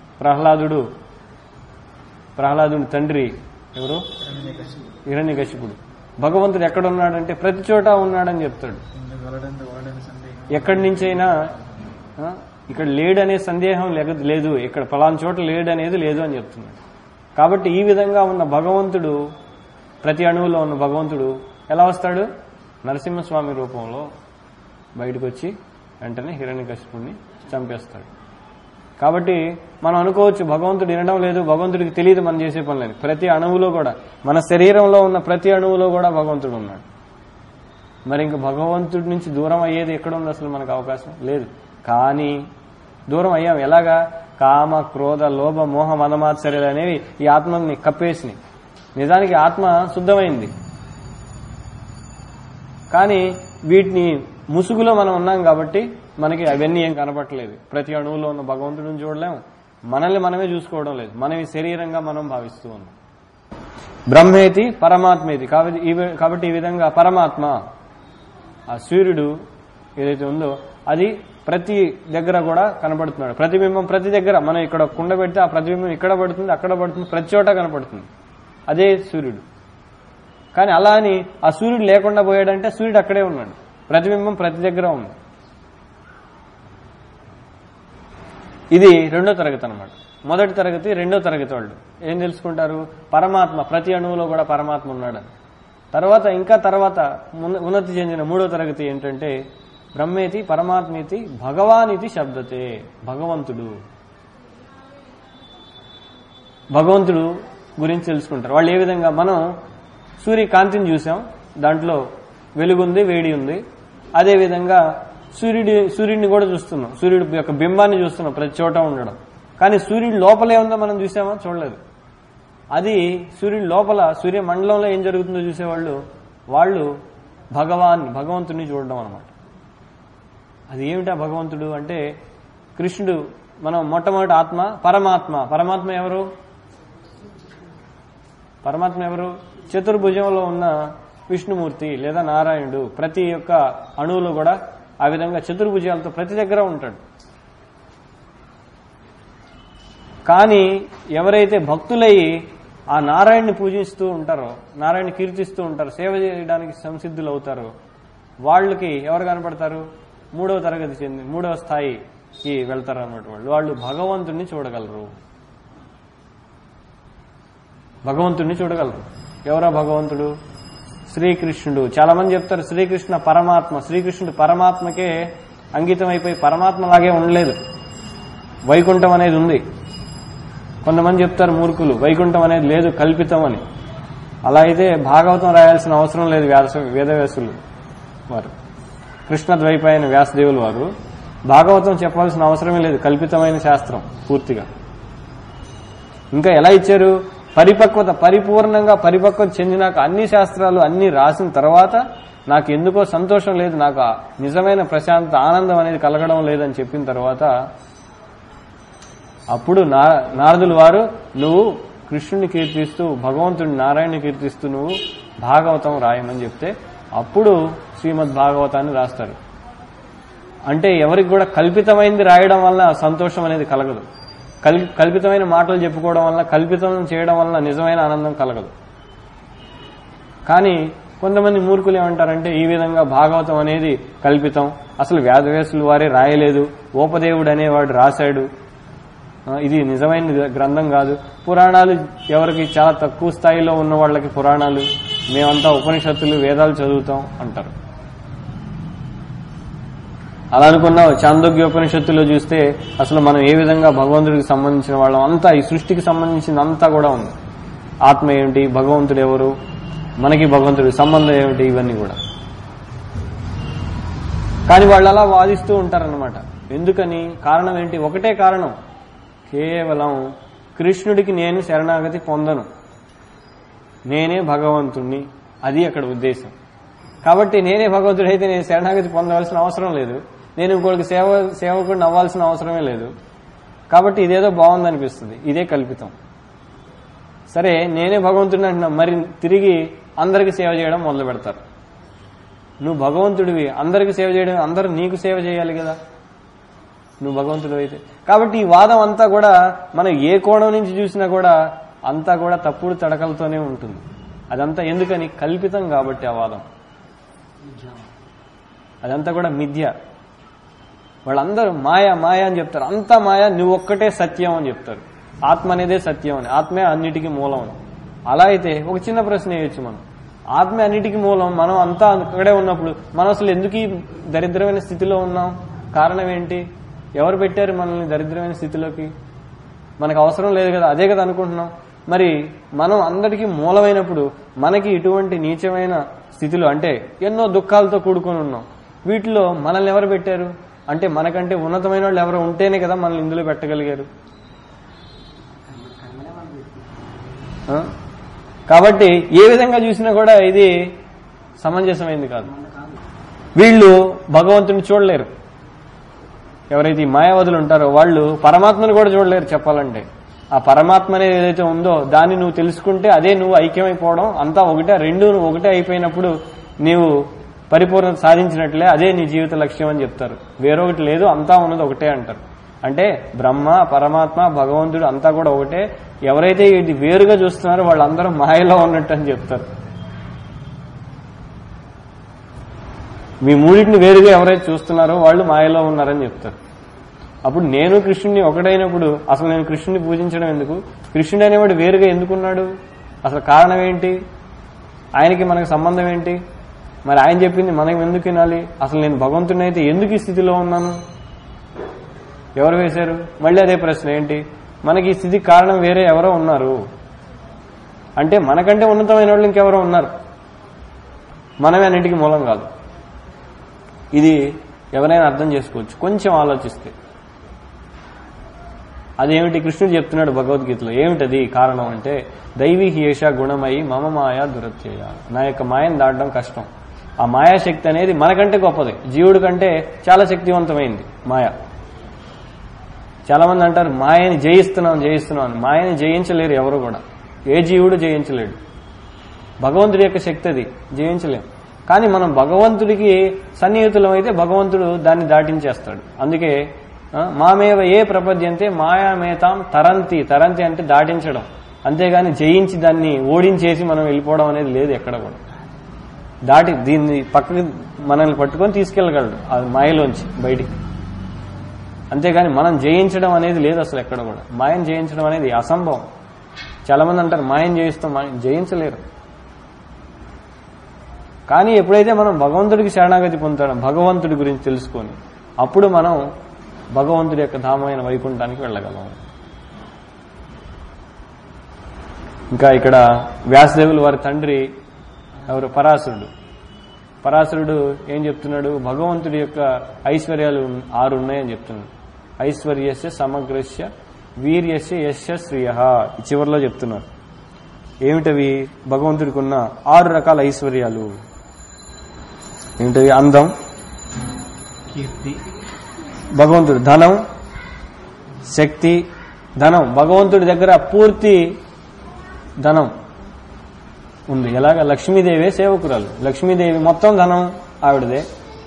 ప్రహ్లాదుడి తండ్రి ఎవరు? హిరణ్యకశిపుడు. భగవంతుడు ఎక్కడ ఉన్నాడంటే ప్రతి చోట ఉన్నాడని చెప్తాడు. ఎక్కడి నుంచైనా ఇక్కడ లేడనే సందేహం లేదు, ఇక్కడ ఫలానా చోట లేడనేది లేదు అని చెప్తున్నాడు. కాబట్టి ఈ విధంగా ఉన్న భగవంతుడు, ప్రతి అణువులో ఉన్న భగవంతుడు ఎలా వస్తాడు? నరసింహస్వామి రూపంలో బయటకు వచ్చి వెంటనే హిరణ్యకశిపుడిని చంపేస్తాడు. కాబట్టి మనం అనుకోవచ్చు భగవంతుడు వినడం లేదు, భగవంతుడికి తెలియదు మనం చేసే పనులేదు. ప్రతి అణువులో కూడా, మన శరీరంలో ఉన్న ప్రతి అణువులో కూడా భగవంతుడు ఉన్నాడు. మరి ఇంక భగవంతుడి నుంచి దూరం అయ్యేది ఎక్కడ ఉంది? అసలు మనకు అవకాశం లేదు. కానీ దూరం అయ్యాం. ఎలాగా? కామ, క్రోధ, లోభ, మోహ, మదమాత్సర్యాలు అనేవి ఈ ఆత్మని కప్పేసినాయి. నిజానికి ఆత్మ శుద్ధమైంది, కానీ వీటిని ముసుగులో మనం ఉన్నాం కాబట్టి మనకి అవన్నీ ఏం కనపట్టలేదు. ప్రతి అణువులో ఉన్న భగవంతుడిని చూడలేము, మనల్ని మనమే చూసుకోవడం లేదు, మనం ఈ శరీరంగా మనం భావిస్తూ ఉన్నాం. బ్రహ్మేతి పరమాత్మేతి. కాబట్టి ఈ విధంగా పరమాత్మ, ఆ సూర్యుడు ఏదైతే ఉందో అది ప్రతి దగ్గర కూడా కనపడుతున్నాడు. ప్రతిబింబం ప్రతి దగ్గర, మనం ఇక్కడ కుండ పెడితే ఆ ప్రతిబింబం ఇక్కడ పడుతుంది, అక్కడ పడుతుంది, ప్రతి చోట కనపడుతుంది. అదే సూర్యుడు. కానీ అలా అని ఆ సూర్యుడు లేకుండా పోయాడంటే సూర్యుడు అక్కడే ఉన్నాడు, ప్రతిబింబం ప్రతి దగ్గర ఉంది. ఇది 2వ తరగతి అన్నమాట. మొదటి తరగతి, 2వ తరగతి వాళ్ళు ఏం తెలుసుకుంటారు? పరమాత్మ ప్రతి అణువులో కూడా పరమాత్మ ఉన్నాడు. తర్వాత ఉన్నతి చెందిన 3వ తరగతి ఏంటంటే బ్రహ్మేతి పరమాత్మేతి భగవానితి శబ్దతే. భగవంతుడు గురించి తెలుసుకుంటారు వాళ్ళు. ఏ విధంగా? మనం సూర్యకాంతిని చూసాం, దాంట్లో వెలుగుంది, వేడి ఉంది. అదేవిధంగా సూర్యుడిని కూడా చూస్తున్నాం, సూర్యుడి యొక్క బింబాన్ని చూస్తున్నాం ప్రతి చోట ఉండడం. కానీ సూర్యుడి లోపలే ఉందో మనం చూసామా? చూడలేదు. అది సూర్యుడి లోపల, సూర్య మండలంలో ఏం జరుగుతుందో చూసేవాళ్ళు వాళ్ళు భగవంతుడిని చూడడం అనమాట. అది ఏమిటా భగవంతుడు అంటే కృష్ణుడు. మనం మొట్టమొదటి ఆత్మ పరమాత్మ ఎవరు? చతుర్భుజంలో ఉన్న విష్ణుమూర్తి లేదా నారాయణుడు. ప్రతి ఒక్క అణువులో కూడా ఆ విధంగా చతుర్భుజాలతో ప్రతి దగ్గర ఉంటాడు. కానీ ఎవరైతే భక్తులయ్యి ఆ నారాయణ్ని పూజిస్తూ ఉంటారో, నారాయణ్ని కీర్తిస్తూ ఉంటారో, సేవ చేయడానికి సంసిద్ధులు అవుతారో వాళ్ళకి ఎవరు కనపడతారు? 3వ తరగతి చెంది 3వ స్థాయికి వెళ్తారు అన్నమాట. వాళ్ళు భగవంతుడిని చూడగలరు. భగవంతుడిని చూడగలరు. ఎవరా భగవంతుడు? శ్రీకృష్ణుడు. చాలా మంది చెప్తారు శ్రీకృష్ణ పరమాత్మ. శ్రీకృష్ణుడు పరమాత్మకే అంకితం అయిపోయి పరమాత్మలాగే ఉండలేదు, వైకుంఠం అనేది ఉంది. కొంతమంది చెప్తారు మూర్ఖులు వైకుంఠం అనేది లేదు, కల్పితం అని. అలా అయితే భాగవతం రాయాల్సిన అవసరం లేదు వేదవ్యాసులు వారు, కృష్ణద్వైపాయన వ్యాసదేవులు వారు భాగవతం చెప్పాల్సిన అవసరమే లేదు, కల్పితమైన శాస్త్రం పూర్తిగా. ఇంకా ఎలా ఇచ్చారు? పరిపక్వత, పరిపూర్ణంగా పరిపక్వత చెందినాక అన్ని శాస్త్రాలు అన్ని రాసిన తర్వాత నాకు ఎందుకో సంతోషం లేదు, నాకు నిజమైన ప్రశాంత ఆనందం అనేది కలగడం లేదని చెప్పిన తర్వాత అప్పుడు నారదులు వారు నువ్వు కృష్ణుని కీర్తిస్తూ భగవంతుడిని నారాయణని కీర్తిస్తూ నువ్వు భాగవతం రాయమని చెప్తే అప్పుడు శ్రీమద్ భాగవతాన్ని రాస్తారు. అంటే ఎవరికి కూడా కల్పితమైంది రాయడం వల్ల సంతోషం అనేది కలగదు, కల్పితమైన మాటలు చెప్పుకోవడం వల్ల, కల్పితం చేయడం వల్ల నిజమైన ఆనందం కలగదు. కానీ కొంతమంది మూర్ఖులు ఏమంటారంటే ఈ విధంగా భాగవతం అనేది కల్పితం, అసలు వేదవ్యాసులు వారే రాయలేదు, ఓపదేవుడు అనేవాడు రాశాడు, ఇది నిజమైన గ్రంథం కాదు. పురాణాలు ఎవరికి చాలా తక్కువ స్థాయిలో ఉన్న వాళ్ళకి పురాణాలు, మేమంతా ఉపనిషత్తులు వేదాలు చదువుతాం అంటారు. అలా అనుకున్న చాందోగ్యోపనిషత్తులో చూస్తే అసలు మనం ఏ విధంగా భగవంతుడికి సంబంధించిన వాళ్ళం, అంతా ఈ సృష్టికి సంబంధించిన అంతా కూడా ఉంది. ఆత్మ ఏమిటి, భగవంతుడు ఎవరు, మనకి భగవంతుడికి సంబంధం ఏమిటి, ఇవన్నీ కూడా. కానీ వాళ్ళు అలా వాదిస్తూ ఉంటారన్నమాట. ఎందుకని? కారణం ఏంటి? ఒకటే కారణం, కేవలం కృష్ణుడికి నేను శరణాగతి పొందను, నేనే భగవంతుణ్ణి, అది అక్కడ ఉద్దేశం. కాబట్టి నేనే భగవంతుడైతే నేను శరణాగతి పొందవలసిన అవసరం లేదు, నేను ఇంకోటికి సేవకుడిని అవ్వాల్సిన అవసరమే లేదు. కాబట్టి ఇదేదో బాగుందనిపిస్తుంది, ఇదే కల్పితం. సరే నేనే భగవంతుడిని అంటున్నా, మరి తిరిగి అందరికి సేవ చేయడం మొదలు పెడతారు. నువ్వు భగవంతుడివి, అందరికి సేవ చేయడం, అందరూ నీకు సేవ చేయాలి కదా నువ్వు భగవంతుడు అయితే. కాబట్టి ఈ వాదం అంతా కూడా మనం ఏ కోణం నుంచి చూసినా కూడా అంతా కూడా తప్పుడు తడకలతోనే ఉంటుంది. అదంతా ఎందుకని? కల్పితం కాబట్టి. ఆ వాదం అదంతా కూడా మిథ్య. వాళ్ళందరూ మాయా మాయా అని చెప్తారు, అంతా మాయా, నువ్వు ఒక్కటే సత్యం అని చెప్తారు. ఆత్మ అనేదే సత్యం అని, ఆత్మే అన్నిటికీ మూలం అని. అలా అయితే ఒక చిన్న ప్రశ్న వేయచ్చు మనం, ఆత్మే అన్నిటికీ మూలం, మనం అంతా అక్కడే ఉన్నప్పుడు మనం అసలు ఎందుకు ఈ దరిద్రమైన స్థితిలో ఉన్నాం? కారణం ఏంటి? ఎవరు పెట్టారు మనల్ని దరిద్రమైన స్థితిలోకి? మనకు అవసరం లేదు కదా, అదే కదా అనుకుంటున్నాం. మరి మనం అందరికీ మూలమైనప్పుడు మనకి ఇటువంటి నీచమైన స్థితిలో, అంటే ఎన్నో దుఃఖాలతో కూడుకొని ఉన్నాం, వీటిలో మనల్ని ఎవరు పెట్టారు? అంటే మనకంటే ఉన్నతమైన వాళ్ళు ఎవరు ఉంటేనే కదా మనల్ని ఇందులో పెట్టగలిగారు. కాబట్టి ఏ విధంగా చూసినా కూడా ఇది సమంజసమైంది కాదు. వీళ్ళు భగవంతుని చూడలేరు. ఎవరైతే ఈ మాయావదులు ఉంటారో వాళ్ళు పరమాత్మను కూడా చూడలేరు చెప్పాలంటే. ఆ పరమాత్మ అనేది ఏదైతే ఉందో దాన్ని నువ్వు తెలుసుకుంటే అదే నువ్వు ఐక్యమైపోవడం, అంతా ఒకటే, రెండు ఒకటే అయిపోయినప్పుడు నీవు పరిపూర్ణత సాధించినట్లే, అదే నీ జీవిత లక్ష్యం అని చెప్తారు. వేరొకటి లేదు, అంతా ఉన్నది ఒకటే అంటారు. అంటే బ్రహ్మ, పరమాత్మ, భగవంతుడు అంతా కూడా ఒకటే. ఎవరైతే ఇది వేరుగా చూస్తున్నారో వాళ్ళందరూ మాయలో ఉన్నట్టు అని చెప్తారు. మీ మూడింటిని వేరుగా ఎవరైతే చూస్తున్నారో వాళ్ళు మాయలో ఉన్నారని చెప్తారు. అప్పుడు నేను కృష్ణుడిని ఒకటైనప్పుడు అసలు నేను కృష్ణుడిని పూజించడం ఎందుకు? కృష్ణుడు అనేవాడు వేరుగా ఎందుకున్నాడు? అసలు కారణం ఏంటి? ఆయనకి మనకు సంబంధం ఏంటి? మరి ఆయన చెప్పింది మనం ఎందుకు వినాలి? అసలు నేను భగవంతుడిని అయితే ఎందుకు ఈ స్థితిలో ఉన్నాను? ఎవరు వేశారు? మళ్ళీ అదే ప్రశ్న, ఏంటి మనకి ఈ స్థితికి కారణం వేరే ఎవరో ఉన్నారు. అంటే మనకంటే ఉన్నతమైన వాళ్ళు ఇంకెవరో ఉన్నారు, మనమే అన్నింటికి మూలం కాదు. ఇది ఎవరైనా అర్థం చేసుకోవచ్చు కొంచెం ఆలోచిస్తే. అదేమిటి? కృష్ణుడు చెప్తున్నాడు భగవద్గీతలో. ఏమిటది కారణం అంటే, దైవీ హేష గుణమయి మమ మాయా దురత్యయ. నా యొక్క మాయను దాటడం కష్టం. ఆ మాయాశక్తి అనేది మనకంటే గొప్పది, జీవుడి కంటే చాలా శక్తివంతమైంది మాయ. చాలా మంది అంటారు మాయని జయిస్తున్నాం అని. మాయని జయించలేరు ఎవరు కూడా, ఏ జీవుడు జయించలేడు. భగవంతుడి యొక్క శక్తి అది, జయించలేం. కానీ మనం భగవంతుడికి సన్నిహితులం అయితే భగవంతుడు దాన్ని దాటించేస్తాడు. అందుకే మామేవ ఏ ప్రపద్యంతే మాయామేతాం తరంతి. తరంతి అంటే దాటించడం, అంతేగాని జయించి దాన్ని ఓడించేసి మనం వెళ్ళిపోవడం అనేది లేదు ఎక్కడ కూడా. దాటి దీన్ని పక్కకి మనల్ని పట్టుకొని తీసుకెళ్ళగలడు ఆ మాయలోంచి బయటికి, అంతేగాని మనం జయించడం అనేది లేదు అసలు ఎక్కడ కూడా. మాయను జయించడం అనేది అసంభవం. చాలా మంది అంటారు మాయం చేయిస్తాం, మాయం జయించలేరు. కానీ ఎప్పుడైతే మనం భగవంతుడికి శరణాగతి పొందుతాడో, భగవంతుడి గురించి తెలుసుకొని, అప్పుడు మనం భగవంతుడి యొక్క ధామైన వైకుంఠానికి వెళ్ళగలం. ఇంకా ఇక్కడ వ్యాసదేవులు వారి తండ్రి ఎవరు, పరాశరుడు. పరాశరుడు ఏం చెప్తున్నాడు, భగవంతుడి యొక్క ఐశ్వర్యాలు 6 ఉన్నాయని చెప్తున్నాడు. ఐశ్వర్యస్య సమగ్రస్య వీర్యస్య యశ్య శ్రియ, చివరిలో చెప్తున్నారు. ఏమిటవి? భగవంతుడికి ఉన్న 6 రకాల ఐశ్వర్యాలు ఏమిటవి? అందం, కీర్తి, భగవంతుడు ధనం, శక్తి. ధనం, భగవంతుడి దగ్గర పూర్తి ధనం ఉంది. ఎలాగ? లక్ష్మీదేవే సేవకురాలు. లక్ష్మీదేవి మొత్తం ధనం ఆవిడదే,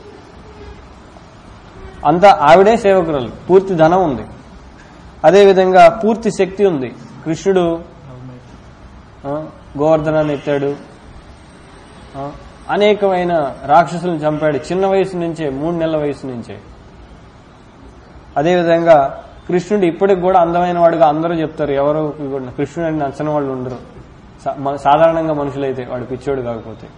అంతా ఆవిడే సేవకురాలు, పూర్తి ధనం ఉంది. అదేవిధంగా పూర్తి శక్తి ఉంది. కృష్ణుడు గోవర్ధనాన్ని ఎత్తాడు, అనేకమైన రాక్షసులను చంపాడు చిన్న వయసు నుంచే, 3 నెలల వయసు నుంచే. అదేవిధంగా కృష్ణుడు ఇప్పటికి కూడా అందమైన వాడుగా అందరూ చెప్తారు. ఎవరు కృష్ణుడు అని నచ్చని వాళ్ళు ఉండరు, సాధారణంగా మనుషులైతే, వాడు పిచ్చోడు కాకపోతే.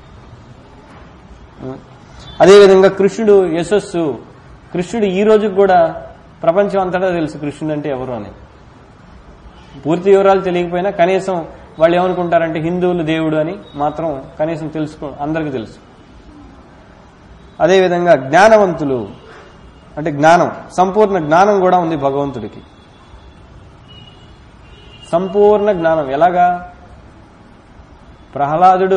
అదేవిధంగా కృష్ణుడు యశస్సు. కృష్ణుడు ఈ రోజుకి కూడా ప్రపంచం అంతటా తెలుసు కృష్ణుడు అంటే ఎవరు అని. పూర్తి వివరాలు తెలియకపోయినా కనీసం వాళ్ళు ఏమనుకుంటారంటే హిందువులు దేవుడు అని మాత్రం కనీసం అందరికీ తెలుసు. అదేవిధంగా జ్ఞానవంతులు, అంటే జ్ఞానం, సంపూర్ణ జ్ఞానం కూడా ఉంది భగవంతుడికి. సంపూర్ణ జ్ఞానం ఎలాగా? ప్రహ్లాదుడు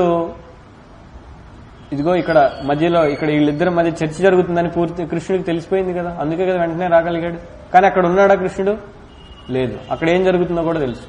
ఇదిగో ఇక్కడ మధ్యలో, ఇక్కడ వీళ్ళిద్దరి మధ్య చర్చ జరుగుతుందని పూర్తి కృష్ణుడికి తెలిసిపోయింది కదా, అందుకే కదా వెంటనే రాగలిగాడు. కానీ అక్కడ ఉన్నాడా కృష్ణుడు? లేదు. అక్కడ ఏం జరుగుతుందో కూడా తెలుసు.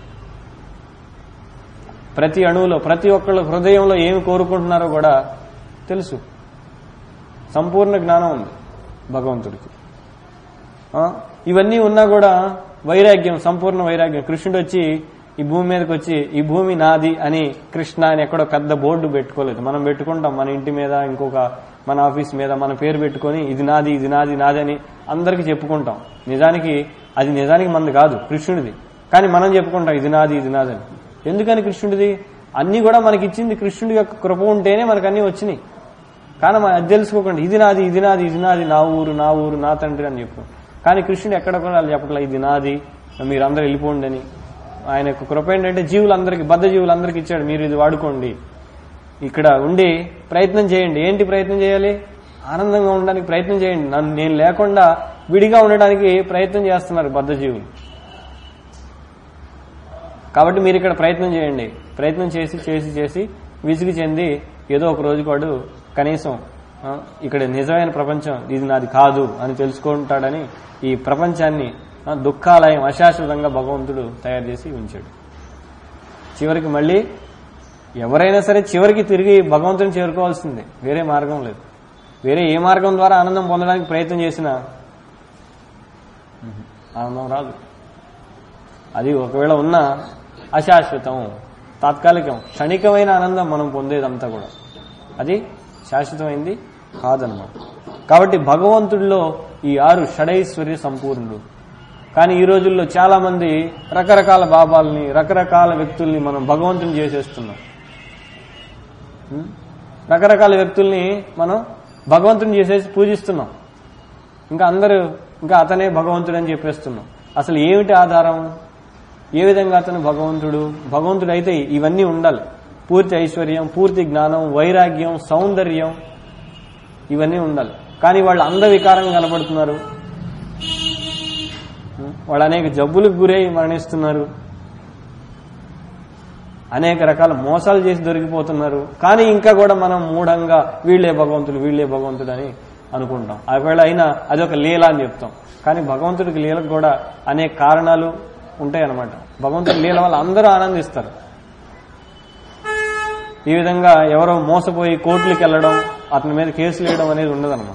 ప్రతి అణువులో, ప్రతి ఒక్కళ్ళ హృదయంలో ఏమి కోరుకుంటున్నారో కూడా తెలుసు. సంపూర్ణ జ్ఞానం ఉంది భగవంతుడికి. ఇవన్నీ ఉన్నా కూడా వైరాగ్యం, సంపూర్ణ వైరాగ్యం. కృష్ణుడు వచ్చి ఈ భూమి మీదకి వచ్చి ఈ భూమి నాది అని కృష్ణ అని ఎక్కడో పెద్ద బోర్డు పెట్టుకోలేదు. మనం పెట్టుకుంటాం మన ఇంటి మీద, ఇంకొక మన ఆఫీస్ మీద మన పేరు పెట్టుకొని ఇది నాది, ఇది నాది, నాది అని అందరికీ చెప్పుకుంటాం. నిజానికి మనది కాదు, కృష్ణుడిది. కానీ మనం చెప్పుకుంటాం ఇది నాది, ఇది నాది అని. ఎందుకని? కృష్ణుడిది. అన్ని కూడా మనకి ఇచ్చింది కృష్ణుడి యొక్క కృప ఉంటేనే మనకు అన్ని వచ్చినాయి. కానీ మనం అది తెలుసుకోకుండా ఇది నాది, ఇది నాది, ఇది నాది, నా ఊరు, నా ఊరు, నా తండ్రి అని చెప్పు. కానీ కృష్ణుడు ఎక్కడ కూడా వాళ్ళు చెప్పట్లా ఇది నాది, మీరందరూ వెళ్ళిపోండి అని. ఆయన యొక్క కృప ఏంటంటే జీవులందరికీ, బద్ధ జీవులందరికీ ఇచ్చాడు, మీరు ఇది వాడుకోండి, ఇక్కడ ఉండి ప్రయత్నం చేయండి. ఏంటి ప్రయత్నం చేయాలి? ఆనందంగా ఉండడానికి ప్రయత్నం చేయండి. నేను లేకుండా విడిగా ఉండడానికి ప్రయత్నం చేస్తున్నారు బద్ధ జీవులు. కాబట్టి మీరు ఇక్కడ ప్రయత్నం చేయండి. ప్రయత్నం చేసి చేసి చేసి విసిగి చెంది ఏదో ఒక రోజు వాడు కనీసం ఇక్కడ నిజమైన ప్రపంచం ఇది నాది కాదు అని తెలుసుకుంటాడని ఈ ప్రపంచాన్ని దుఃఖాలయం అశాశ్వతంగా భగవంతుడు తయారు చేసి ఉంచాడు. చివరికి మళ్ళీ ఎవరైనా సరే చివరికి తిరిగి భగవంతుని చేరుకోవాల్సిందే, వేరే మార్గం లేదు. వేరే ఏ మార్గం ద్వారా ఆనందం పొందడానికి ప్రయత్నం చేసినా ఆనందం రాదు. అది ఒకవేళ ఉన్నా అశాశ్వతం, తాత్కాలికం, క్షణికమైన ఆనందం మనం పొందేదంతా కూడా అది శాశ్వతమైంది కాదన్నమాట. కాబట్టి భగవంతుడిలో ఈ 6 షడైశ్వర్య సంపూర్ణుడు. కానీ ఈ రోజుల్లో చాలా మంది రకరకాల బాబాల్ని, రకరకాల వ్యక్తుల్ని మనం భగవంతుని చేసేస్తున్నాం. రకరకాల వ్యక్తుల్ని మనం భగవంతుని చేసేసి పూజిస్తున్నాం. ఇంకా అతనే భగవంతుడు అని చెప్పేస్తున్నాం. అసలు ఏమిటి ఆధారం? ఏ విధంగా అతను భగవంతుడు అయితే ఇవన్నీ ఉండాలి. పూర్తి ఐశ్వర్యం, పూర్తి జ్ఞానం, వైరాగ్యం, సౌందర్యం ఇవన్నీ ఉండాలి. కానీ వాళ్ళు అందవికారంగా కనబడుతున్నారు. వాళ్ళు అనేక జబ్బులకు గురై మరణిస్తున్నారు, అనేక రకాల మోసాలు చేసి దొరికిపోతున్నారు. కానీ ఇంకా కూడా మనం మూఢంగా వీళ్లే భగవంతుడు అని అనుకుంటాం. ఒకవేళ అయినా అదొక లీల అని చెప్తాం. కానీ భగవంతుడికి లీలకు కూడా అనేక కారణాలు ఉంటాయన్నమాట. భగవంతుడి లీల వల్ల అందరూ ఆనందిస్తారు. ఈ విధంగా ఎవరో మోసపోయి కోర్టులకు వెళ్లడం, అతని మీద కేసులు వేయడం అనేది ఉండదన్నమాట.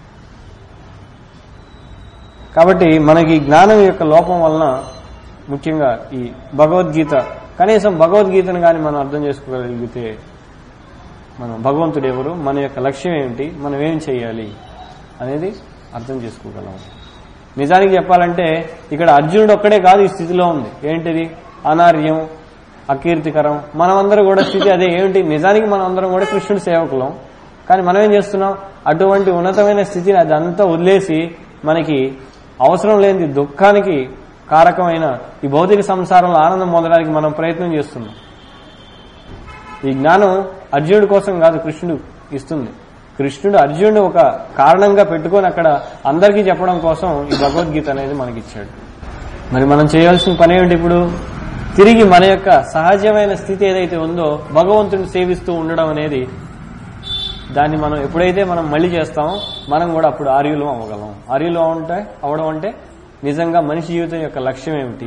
కాబట్టి మనకి జ్ఞానం యొక్క లోపం వలన ముఖ్యంగా ఈ భగవద్గీత, కనీసం భగవద్గీతను కానీ మనం అర్థం చేసుకోగలిగితే మనం భగవంతుడు ఎవరు, మన యొక్క లక్ష్యం ఏమిటి, మనం ఏం చేయాలి అనేది అర్థం చేసుకోగలం. నిజానికి చెప్పాలంటే ఇక్కడ అర్జునుడు ఒక్కడే కాదు ఈ స్థితిలో ఉంది. ఏంటిది? అనార్యం, అకీర్తికరం. మనమందరం కూడా స్థితి అదే. ఏమిటి? నిజానికి మనం అందరం కూడా కృష్ణుడి సేవకులం. కానీ మనం ఏం చేస్తున్నాం? అటువంటి ఉన్నతమైన స్థితిని అదంతా వదిలేసి మనకి అవసరం లేని దుఃఖానికి కారకమైన ఈ భౌతిక సంసారంలో ఆనందం పొందడానికి మనం ప్రయత్నం చేస్తున్నాం. ఈ జ్ఞానం అర్జునుడి కోసం కాదు కృష్ణుడు ఇస్తుంది. కృష్ణుడు అర్జునుడు ఒక కారణంగా పెట్టుకొని అక్కడ అందరికీ చెప్పడం కోసం ఈ భగవద్గీత అనేది మనకిచ్చాడు. మరి మనం చేయాల్సిన పని ఏమిటి ఇప్పుడు? తిరిగి మన యొక్క సహజమైన స్థితి ఏదైతే ఉందో భగవంతుని సేవిస్తూ ఉండడం అనేది, దాన్ని మనం ఎప్పుడైతే మనం మళ్ళీ చేస్తామో మనం కూడా అప్పుడు ఆర్యులు అవ్వగలం. ఆర్యులు అవడం అంటే నిజంగా మనిషి జీవితం యొక్క లక్ష్యం ఏమిటి,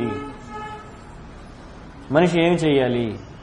మనిషి ఏమి చేయాలి,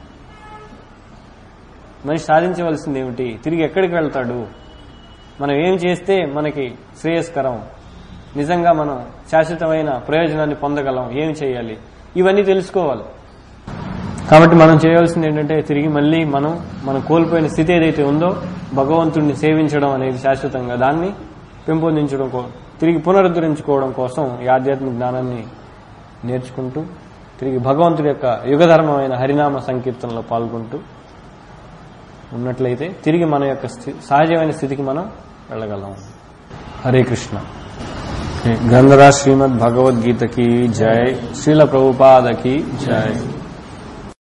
మనిషి సాధించవలసింది ఏమిటి, తిరిగి ఎక్కడికి వెళ్తాడు, మనం ఏం చేస్తే మనకి శ్రేయస్కరం, నిజంగా మనం శాశ్వతమైన ప్రయోజనాన్ని పొందగలం, ఏమి చేయాలి, ఇవన్నీ తెలుసుకోవాలి. కాబట్టి మనం చేయవలసింది ఏంటంటే తిరిగి మళ్ళీ మనం కోల్పోయిన స్థితి ఏదైతే ఉందో భగవంతుడిని సేవించడం అనేది శాశ్వతంగా దాన్ని పెంపొందించడం, తిరిగి పునరుద్ధరించుకోవడం కోసం ఈ ఆధ్యాత్మిక జ్ఞానాన్ని నేర్చుకుంటూ తిరిగి భగవంతుడి యొక్క యుగధర్మమైన హరినామ సంకీర్తనలో పాల్గొంటూ ఉన్నట్లయితే తిరిగి మన యొక్క సహజమైన స్థితికి మనం వెళ్ళగలం. హరే కృష్ణ. గ్రంథరాజ్ శ్రీమద్ భగవద్గీత की जय, శ్రీల ప్రభుపాద की जय.